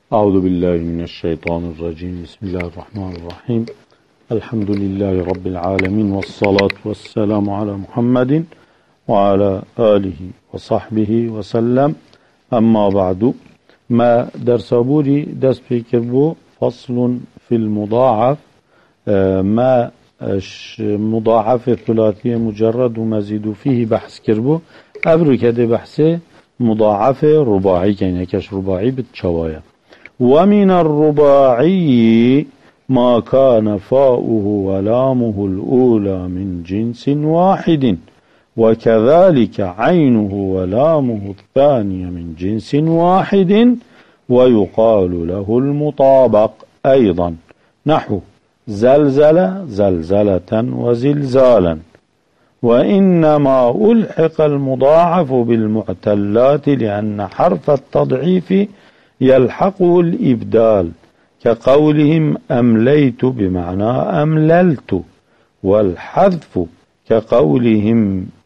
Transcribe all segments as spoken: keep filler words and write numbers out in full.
أعوذ بالله من الشيطان الرجيم. بسم الله الرحمن الرحيم. الحمد لله رب العالمين، والصلاة والسلام على محمد وعلى آله وصحبه وسلم. أما بعد، ما درس بوري دست بكربو فصل في المضاعف. ما مضاعف ثلاثية مجرد ومزيد فيه بحث كربو. أبرو كده بحثه مضاعف رباعي، يعني كش رباعي بالشوايا. ومن الرباعي ما كان فاؤه ولامه الأولى من جنس واحد، وكذلك عينه ولامه الثانية من جنس واحد، ويقال له المطابق أيضا، نحو زلزل زلزلة وزلزالا. وإنما ألحق المضاعف بالمعتلات لأن حرف التضعيف يلحقه الإبدال، كقولهم أمليت بمعنى أمللت، والحذف كقولهم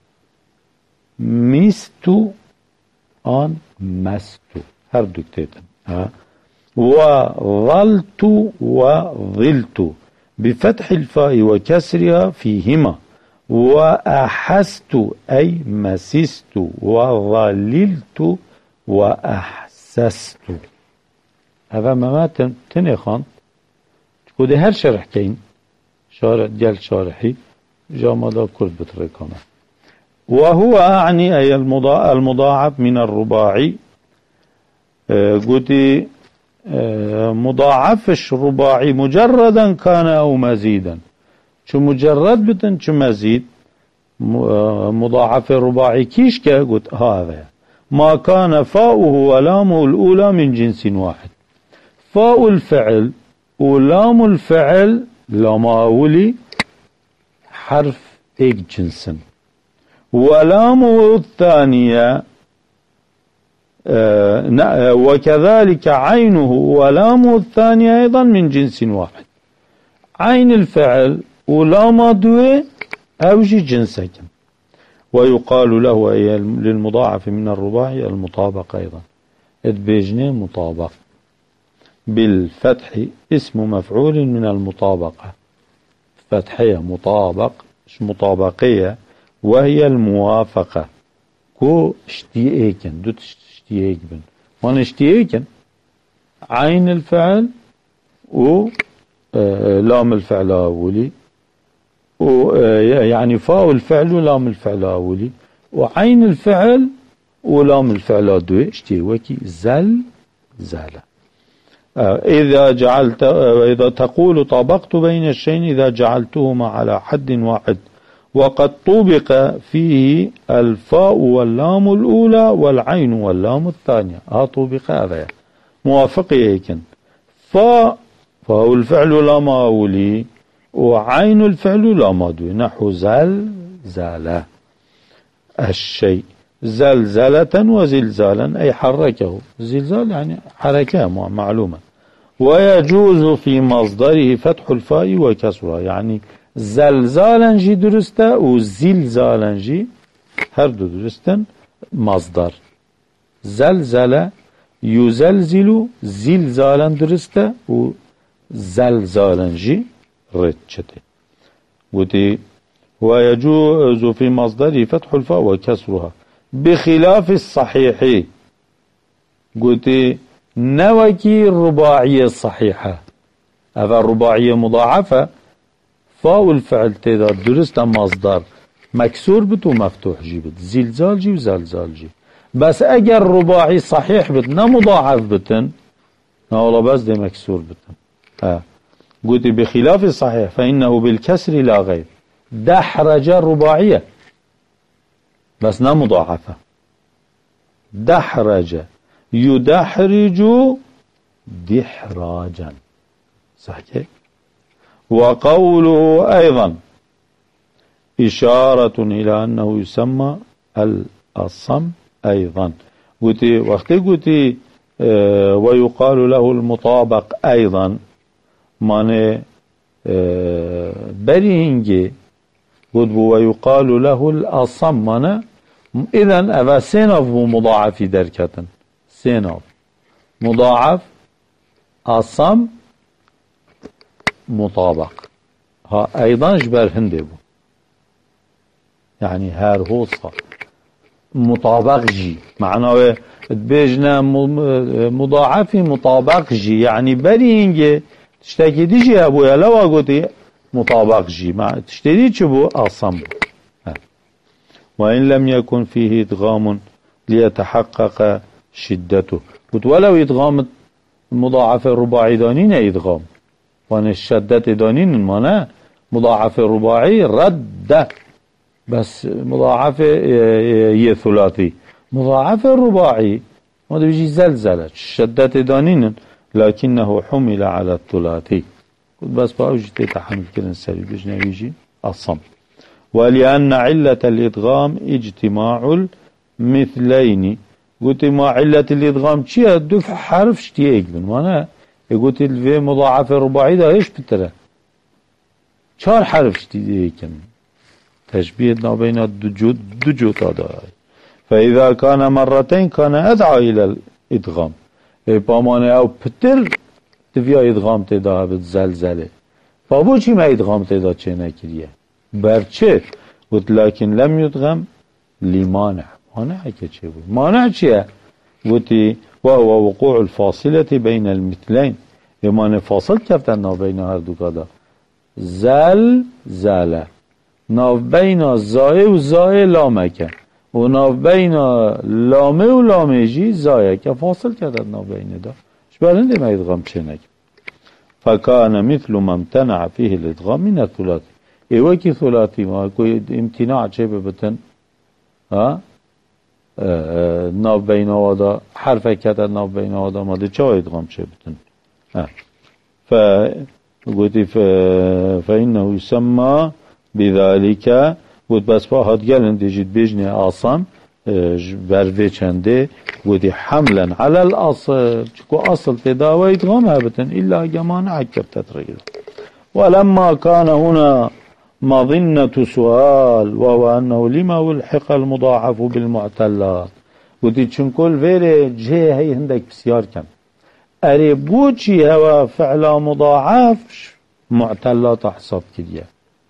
مست آن مست، هر دكتاتن. وظلت وظلت بفتح الفاء وكسرها فيهما، وأحست أي مسست، وظللت وأحسست. هذا ما تنخان وده هر شرح كين شارح ديال شارحي جامدا كرد بطريقنا. وهو أعني أي المضاعف من الرباعي. آه قلت آه مضاعفش رباعي مجردا كان أو مزيدا. شو مجرد بتن شو مزيد. آه مضاعف الرباعي كيش كا قلت هذا ما كان فاؤه ولامه الأولى من جنس واحد. فاء الفعل ولام الفعل لما ولي حرف ايك جنسا، ولامه الثانية آه وكذلك عينه ولامه الثانية أيضا من جنس واحد. عين الفعل ولام دوي أوجي جنسا. ويقال له أي للمضاعف من الرباعي المطابق أيضا، ادبيجني مطابق بالفتح اسم مفعول من المطابقة، فتحية مطابق مطابقية، وهي الموافقة. كو اشتيئيكن دوت اشتيئيكن وان اشتيئيكن عين الفعل و اه لام الفعل أولي، يعني فاء الفعل ولام الفعل أولي، وعين الفعل ولام الفعل دوي اشتيوكي زل زالة. إذا جعلت إذا تقول طابقت بين الشيئين إذا جعلتهما على حد واحد، وقد طبق فيه الفاء واللام الأولى والعين واللام الثانية. ها طبق هذا موافق هيكن. فاء فاء الفعل لام أولي، وعين الفعل لام دوي، نحو زلزلة الشيء زلزلة وزلزالا أي حركه. زلزال يعني حركة معلومة. ويجوز في مصدره فتح الفاء وكسرها، يعني زلزالا جي درسته وزلزالا جي هر دو درستن مصدر. زلزل يزلزل زلزالا درسته وزلزالا جي رتشته. ودي ويجوز في مصدره فتح الفاء وكسرها بخلاف الصحيح. قلت نوكي الرباعية الصحيحة، هذا الرباعية مضاعفة فاء الفعل تيدا درست مصدر مكسور بت ومفتوح جيبت، زلزال جي وزلزال جي. بس اگر رباعي صحيح بتن مضاعف بتن والله بس دي مكسور بتن. ها قلت بخلاف الصحيح فإنه بالكسر لا غير. دحرج الرباعية بس نا مضاعفة. دحرج يدحرج دحراجا، صح كيف؟ وقوله أيضا إشارة إلى أنه يسمى الأصم أيضا. قلت وقت قلت اه ويقال له المطابق أيضا معنى اه بريهنجي قلت ويقال له الأصم معنى إذن أفا سيناف مضاعف دركة. سيناف مضاعف أصم مطابق ها أيضا جبر هندي بو يعني هار هو صار مطابق جي معناه بيجنا مضاعف مطابق جي يعني برينجي تشتكي ديجي أبويا لو أقولي مطابق جي مع تشتري تشبو أصم وإن لم يكن فيه إدغام ليتحقق شدته قلت ولو إدغام مضاعف الرباعي دانين إدغام وأن الشدة دانين معناه مضاعف الرباعي رد بس مضاعف ثلاثي مضاعف الرباعي هذا بيجي زلزلة الشدة دانين لكنه حمل على الثلاثي قلت بس باوجي تتحمل كلن سري بيجنا يجي الصم ولأن علة الإدغام اجتماع المثلين قلت ما علة الإدغام شيء دفع حرف شتي يقبل وانا قلت في مضاعف الرباعي ده ايش بتره شار حرف شتي يكن تشبيه بين الدجوت دجوت هذا فإذا كان مرتين كان أدعى إلى الإدغام بامانه او بتر تفيا إدغام تدا بتزلزله فابو چی ما إدغام تدا چه نکریه برچه قلت لكن لم يدغم لمانع مانع که چه بود مانع چیه قلت وهو وقوع الفاصلة بين المثلين يمان فاصل كفتن ناف بين هر دو كدا زل زل ناف بين زای و زای لامکه و ناف بين لامه و لامجی زایه که فاصل کردن ناف بین دا شبرنده ما ادغام چه نکه فكان مثل ما امتنع فيه الادغام من الثلاثي ايوه كي ثلاثي ما کوئی امتناع چه ببتن ها ناف بین آوادا حرف کتر ناف بین آوادا ماده چه ادغام چه بتن ف قلت فإنه يسمى بذلك قلت بس فهد قالن تجد بجني آصام بروه چنده قلت حملا على الأصل چكو أصل تداوى ادغام هبتن إلا جمان عكب تترقل ولما كان هنا مظنة سؤال وهو أنه لما والحق المضاعف بالمعتلات قلت چنكل فيري جه هي هندك بسيار كم اري بوچي هوا فعل مضاعف معتلات حساب كديه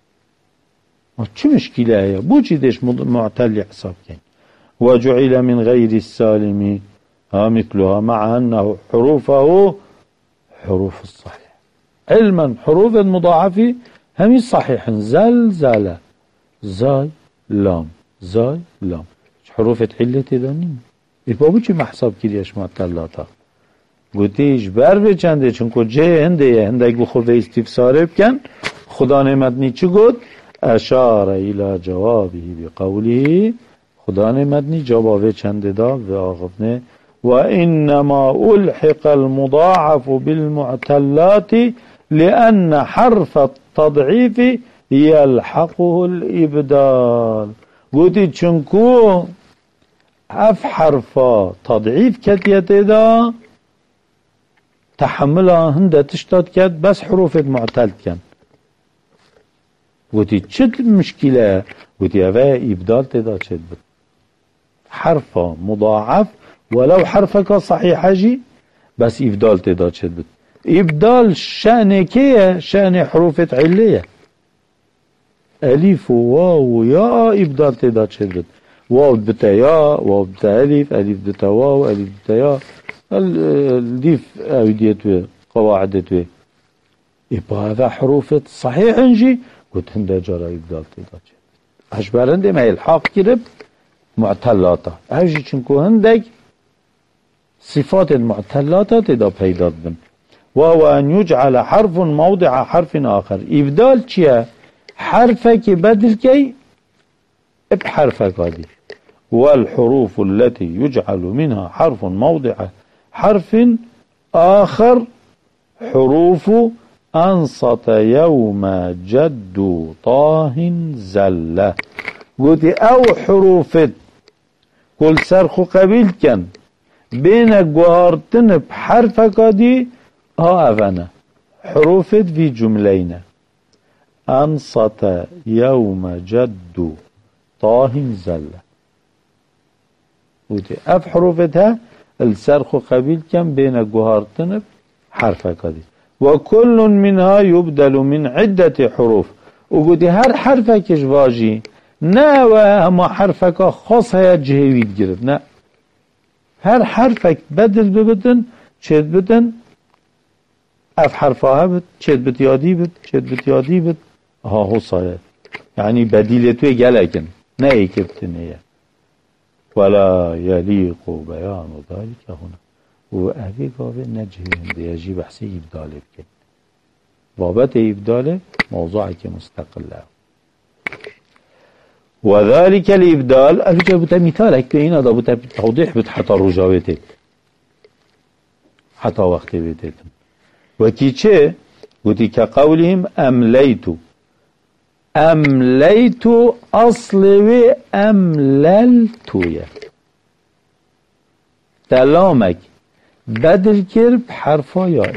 چه مشكلة هي بوچي ديش معتل حساب كن وجعل من غير السالم ها مثلها مع أنه حروفه حروف الصحيح علما حروف المضاعفة هم صحيح زلزلة زاي لام زاي لام حروف علة دانين يبقى چه محساب كديش معتلاتا گوتیش بر به چنده چون که جه هنده هنده بخور به استفساره بکن خدا نعمتنی چی گود اشار الى جوابه بقوله خدا نعمتنی جوابه چنده دا و آقفنه و انما الحق المضاعف بالمعتلات لأن حرف التضعيف يلحقه الإبدال گوتی چونکو اف حرفا تضعیف کتیت دا تحملها هنده تشتاد كد بس حروف معتل كان قلتي چت مشكلة قلتي افا ابدال تدا چت بد حرفا مضاعف ولو حرفك صحيح جي بس ابدال تدا چت بد ابدال شأن كيه شأن حروف علية الف واو يا ابدال تدا چت بد واو بتا يا واو بتا الف الف بتا واو الف بتا يا الديف اوديتوه قواعدتوه يبقى هذا حروف صحيح انجي قلت هنده جارا ابدال تداچه اشبرنده ما الحاق كرب معتلاتا اجي چنكو هندك صفات المعتلاتا تدا پیداد بن وهو ان يجعل حرف موضع حرف آخر ابدال چيه حرفك بدل كي بحرفك هذه والحروف التي يجعل منها حرف موضع حرف آخر حروف أنصت يوم جد طاه زلة قلت أو حروف كل سرخ قبيل كان بين قوارتن بحرفك دي ها أفنا حروف في جملين أنصت يوم جد طاه زلة قلت أف حروفتها السرخ قبيل كم بين جوهرتن حرفك هذه وكل منها يبدل من عدة حروف وقلت هر حرفك واجي نا وما حرفك خاص هيا جهويد جرد نا هر حرفك بدل ببدن چد بدن اف حرفها بد چد بد يادي بد چد بد يادي بد ها هو صاير يعني بديلتوه جلكن نا ايكبتنية ولا يليق بيان ذلك هنا وأهدي قابل نجهي هندي يجي بحثي إبداله بكن بابت إبداله موضوعك مستقل له وذلك الإبدال أرجع بتا مثالك بين هذا بتا توضيح بتا حتى رجاوتك حتى وقت بيتتم وكي چه قلت كقولهم أمليت أمليت أصلي أمللت يا تلامك بدل كرب حرفا يائي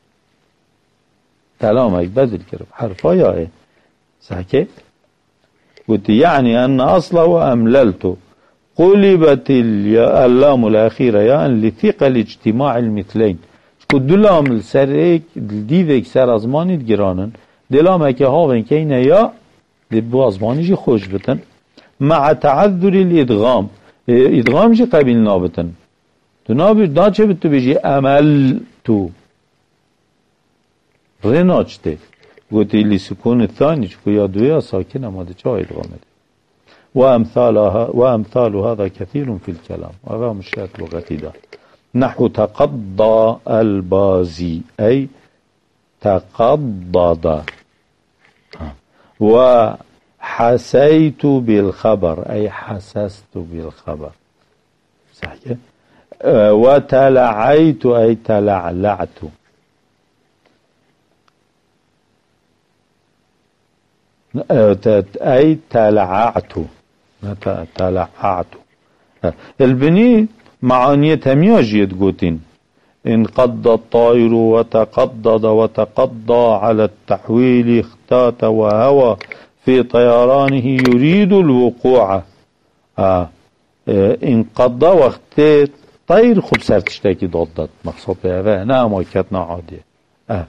تلامك بدل كرب حرفا يائي صح كيف قلت يعني أن أصله أمللت قلبت اللام الأخيرة يعني لثقل اجتماع المثلين قلت دلام السرق ديوك سر أزماني دقرانن دلامك هاوين كينا يا دبو أزماني جي خوش بتن مع تعذر الإدغام إدغام جي قبيل نابتن تنابي دا چه بتو بيجي عمل تو رناچ ده قلت اللي سكون الثاني شكو يا دويا ساكنة ما ده چه ادغامه ده وامثالها وامثال هذا كثير في الكلام وهذا مشكلة لغتي ده نحو تقضى البازي اي تقضض وحسيت بالخبر اي حسست بالخبر صحيح وتلعيت أي تلعلعت أي تلععت تلععت البني معانية تمياجية قوتين انقض الطائر وتقضض وتقضى على التحويل اختات وهوى في طيرانه يريد الوقوع آه. انقضى واختات طير خب سرتشتاكي ضدت مقصود بها نا ماكتنا عادية أه.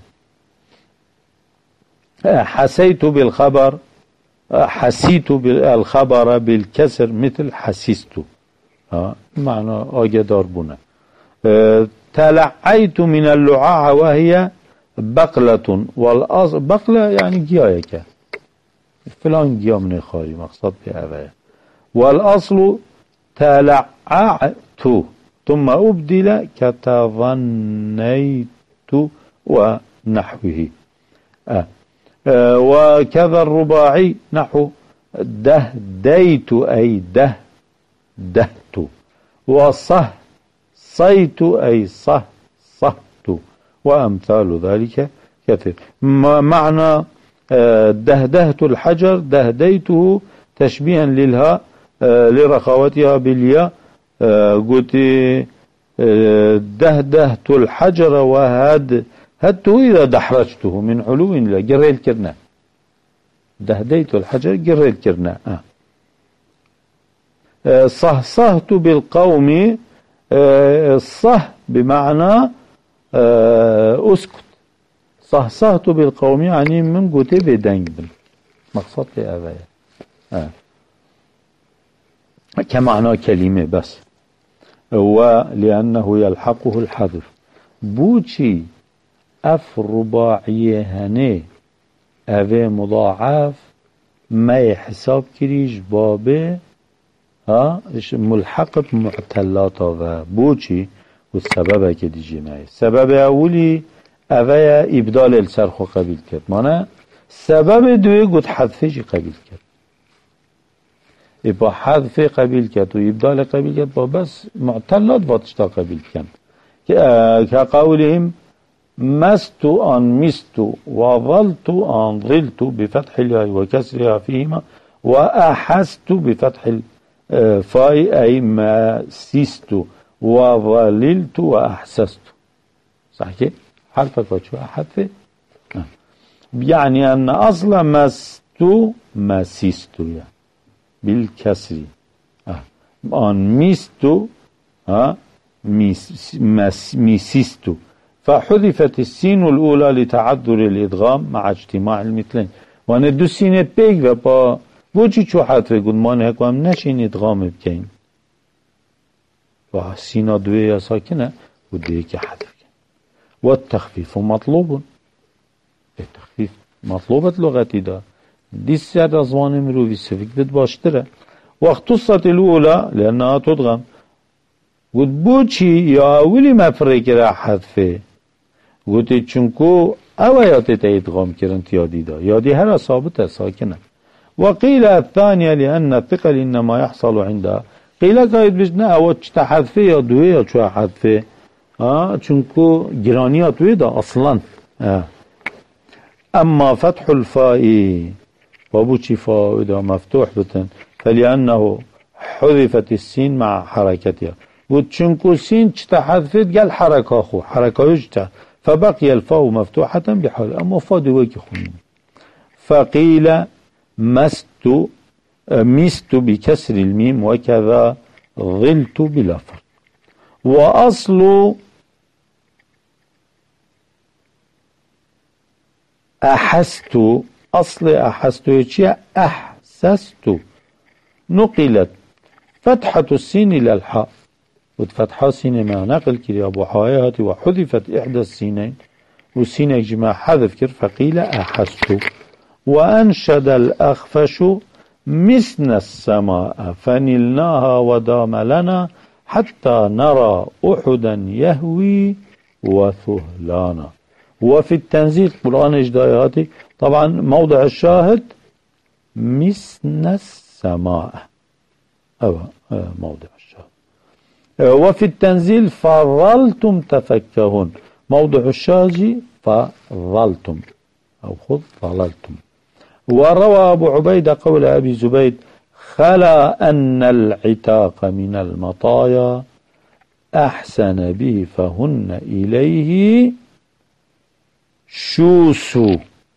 أه. حسيت بالخبر أه. حسيت بالخبر بالكسر مثل حسيست أه. معنى آجدار بنا أه. تلعيت من اللعاعة وهي بقلة والأصل بقلة يعني جيايك فلان جيا من خاري مقصود بها والأصل تلععت ثم أبدل كتظنيت ونحوه آه. آه وكذا الرباعي نحو دهديت أي ده دهت وصه صيت أي صه صهت وأمثال ذلك كثير معنى آه دهدهت الحجر دهديته تشبيها للها آه لرخوتها بالياء آه قلت آه دهدهت الحجر وهد هدته إذا دحرجته من علو لا جريل كرنا دهديت الحجر جريل كرنا آه. آه صهصهت بالقوم آه الصه بمعنى آه أسكت صهصهت بالقوم يعني من قلت بدنجبل مقصد لأبايا آه. كمعنى كلمة بس هو لأنه يلحقه الحذف بوشي أف رباعية هني أفي مضاعف ما يحساب كريش بابه ها ملحق بمعتلات و بوشي والسبب كدي جناي سبب أولي أفي إبدال السرخ قبيل كد مانا سبب دوي قد حذفش قبيل كد با حذف قبیل کرد و ابدال قبیل کرد با بس معتلات واتشتا قبیل کرد که قولهم مست آن مست و ظلت آن ظلت بفتح الياء و كسرها فيهما و احست بفتح الفاء ای مسست و ظللت و احسست صح که حرفك وشو حذف يعني ان اصلا مست مسست يعني بالكسر آه. آن ميستو آه. ميس ميسيستو فحذفت السين الأولى لتعذر الإدغام مع اجتماع المثلين. وأنا دو سينة بيك و با بوچی چو حذف قد ما نهكوام نشين إدغام بكين و سينا دوية يا ساكنة وديك حذف. والتخفيف مطلوب. التخفيف مطلوبة لغتي دا دي السعر أزوان مروفي سفك دد باشتره. واختصت الأولى لأنها تدغم. قد بوچی یا اولی مفرق را حذفه گوتی چونکو او یاتی تا ادغام کرن یادی دا یادی هر ثابت ساکنه. وقيل الثانية لأن الثقل إنما يحصل عندها. قيل قايد بجنا او چتا حذفه یا دوه یا چو حذفه آه چونکو گرانیات ویدا اصلا آه. اما فتح الفاء وابوچی فاء دا مفتوح بتن فلأنه حذفت السين مع حركتها. وتشنكو سين تحذفت قال حركة أخو حركة يجتا فبقي الفاء مفتوحة بحال. أما فاء دوكي خنين. فقيل مست مست بكسر الميم وكذا ظلت بلا فرق. وأصل أحست أصل أحست يتشي أحسست نقلت فتحة السين إلى الحاء وفتحة سين ما نقل كري أبو حواياتي وحذفت إحدى السينين والسين يجمع حذف كر فقيل أحست. وأنشد الأخفش مسنا السماء فنلناها ودام لنا حتى نرى أحدا يهوي وثهلانا. وفي التنزيل قرآن إجداياتي طبعا موضع الشاهد مسنا السماء أو موضع الشاهد. وفي التنزيل فظلتم تفكهون موضع الشاهد فظلتم أو خذ ظللتم. وروى أبو عبيدة قول أبي زبيد خلا أن العتاق من المطايا أحسن به فهن إليه شوسو.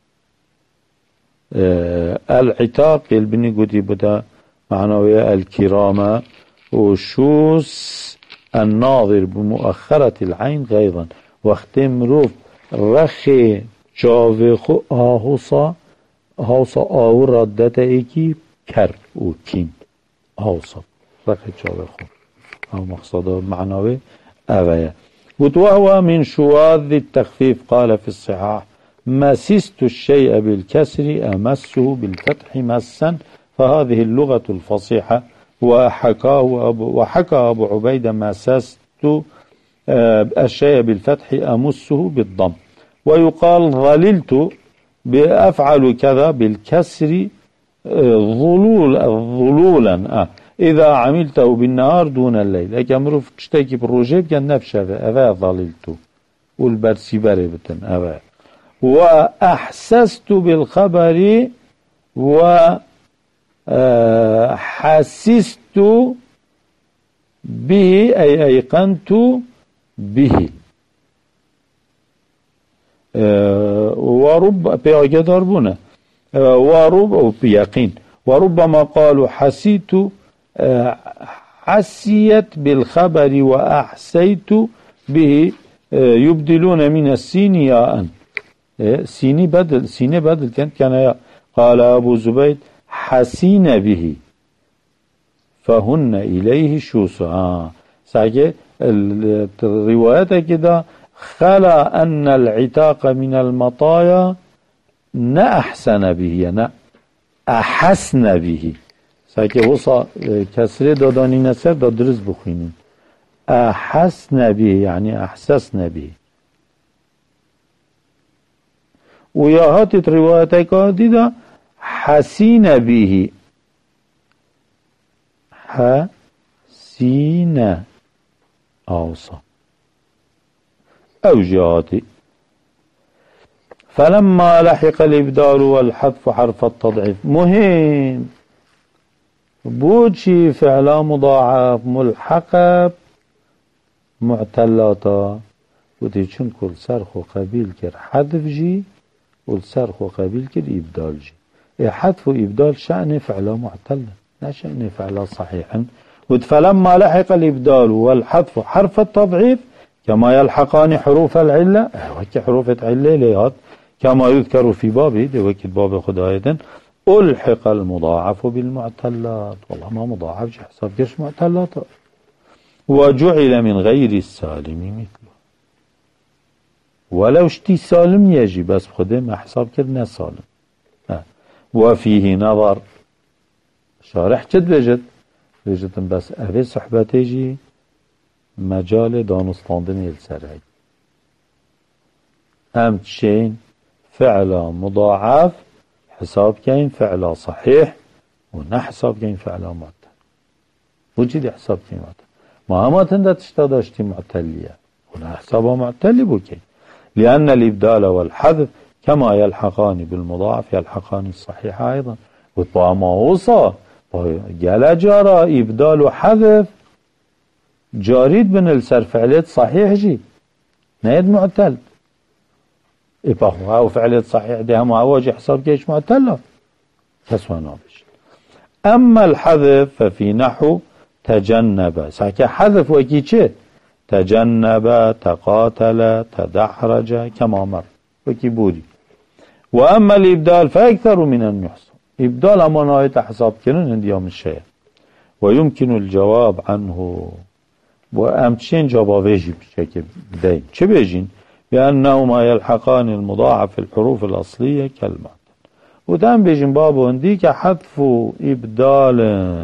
آه العتاق البني قدي بدا معنوية الكرامة وشوس الناظر بمؤخرة العين غيظا واختم روف رخي جاوخو آهوسا هاوسا آو ردت ایکی کر و کین هاوسا رخي جاوخو أو مقصد معنوي أبايا. وهو من شواذ التخفيف قال في الصحاح مسست الشيء بالكسر أمسه بالفتح مسا فهذه اللغة الفصيحة. وحكاه أبو, وحكى أبو عبيدة مسست الشيء بالفتح أمسه بالضم. ويقال ظللت بأفعل كذا بالكسر ظلول ظلولا آه. إذا عملته بالنهار دون الليل أكمرو تشتكي بالرجيب كان نفشه أفا ظللت والبرسي بري بتن أفا. وأحسست بالخبر وحسست به أي أيقنت به. ورب بيغي ضربنا ورب أو بيقين. وربما قالوا حسيت حسيت بالخبر وأحسيت به يبدلون من السين ياء سيني بدل سيني بدل كانت كان ياء. قال أبو زبيد حسين به فهن إليه شوس. آه ساكي الروايات كده خلا أن العتاق من المطايا نأحسن به نا أحسن به ساكي وصا كسر داداني نسر دا درز بخينين أحسن به يعني أحسسن به. ويا هاتت روايتك دي حسين به حسين أوصى أو جهاتي. فلما لحق الإبدال والحذف حرف التضعيف مهم بوشي فعلا مضاعف ملحقة معتلاتا ودي چون كل سرخ وقبيل كر حذف جي والسرخ وقبيل كر إبدال جي. حذف وإبدال شأن فعلا معتلا لا شأن فعلا صحيحا. فلما لحق الإبدال والحذف حرف التضعيف كما يلحقان حروف العلة وكي حروف العلة ليهات كما يذكر في بابه دي وكي باب خداية ألحق المضاعف بالمعتلات. والله ما مضاعف جي حساب كيش معتلات. وجعل من غير السالم مثله ولو اشتي سالم يجي بس بخده ما حساب كرنا سالم. اه. وفيه نظر شارح جد بجد بجد بس أفي صحبته جي مجال دانستاندن السرعي ام تشين فعلا مضاعف حساب كين فعلا صحيح ونا حساب كين فعلا معتل وجدي حساب كين معتل ما ما تنده تشتادشتي معتلية هنا حسابها معتل بوكي لأن الإبدال والحذف كما يلحقان بالمضاعف يلحقان الصحيح أيضا. وطبعا ما وصى قال جارة إبدال وحذف جاريد بن السر فعليت صحيح جي نايد معتل إبقى هو فعليت صحيح ده هم عواجي حساب كيش معتل كسوة نابش. أما الحذف ففي نحو تجنب ساكي حذف وكي چه تجنب تقاتل تدحرج كما مر وكي بودي. وأما الإبدال فأكثر من أن يحصل إبدال أما نهاية حساب كنن هنديام الشيء ويمكن الجواب عنه وأمتشين جواب يجب بشكل دايم چه بيجين بأنهما يلحقان المضاعف في الحروف الأصلية كالمعتل. ودام بيجين بابو هنديك حذف إبدال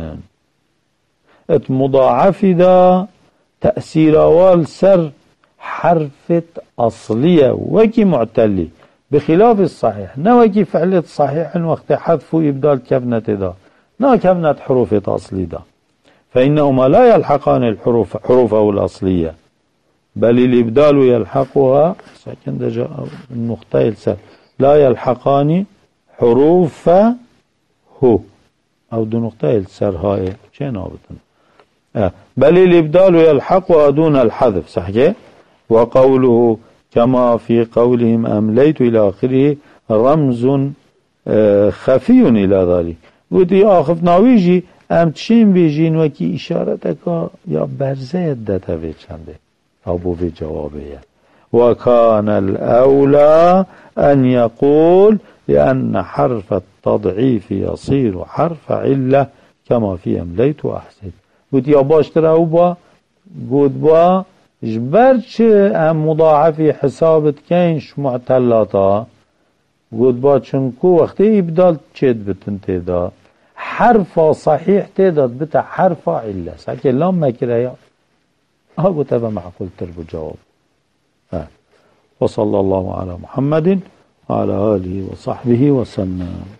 مضاعف دا تأثير أول سر حرفة أصلية وكي معتلي بخلاف الصحيح نوكي فعلة صحيح وقت حذف إبدال كفنة دا نا كفنة حروف أصلي دا فإنهما لا يلحقان الحروف حروفه الأصلية بل الإبدال يلحقها ساكن دجا النقطة السر لا يلحقان حروفه أو دو نقطة السر هاي شين نابتن آه. بل الإبدال يلحقها دون الحذف صحيح. وقوله كما في قولهم أمليت إلى آخره رمز آه خفي إلى ذلك ودي آخف ناويجي امتشين بيجين وكي إشارتك يا برزيت داتا في چنده أبو في جوابه. وكان الأولى أن يقول لأن حرف التضعيف يصير حرف علة كما في أمليت وأحسد ودي أباشتر أو با قد با جبرش ام مضاعفي حسابت كينش معتلاتا قد با چنكو وقتی إبدال چید بتن تيدا حرف صحيح تيداد بتا حرف علة ساكي لام مكره يا هاو تبا معقول تربو جواب. ها. وصلى الله على محمد وعلى آله وصحبه وسلم.